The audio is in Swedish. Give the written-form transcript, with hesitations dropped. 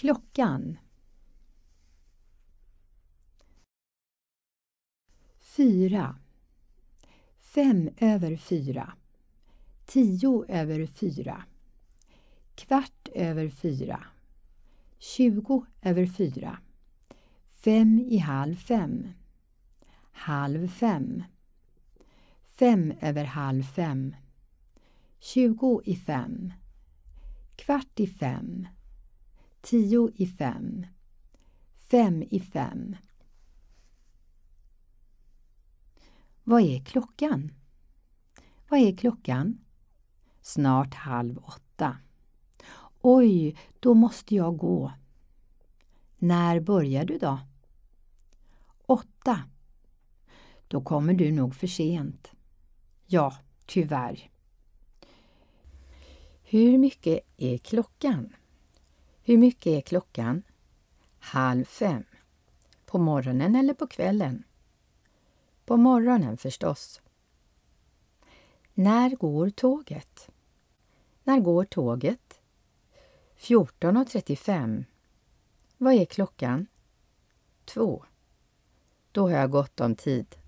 Klockan. 4. 5:05. 10:04. 15:15. 20:04. 5:30. 4:30. 5:30. 20:05. 4:45. 10:05. 5:05. Vad är klockan? Vad är klockan? Snart 7:30. Oj, då måste jag gå. När börjar du då? 8. Då kommer du nog för sent. Ja, tyvärr. Hur mycket är klockan? Hur mycket är klockan? 4:30. På morgonen eller på kvällen? På morgonen förstås. När går tåget? När går tåget? 14:35. Vad är klockan? 2. Då har jag gott om tid.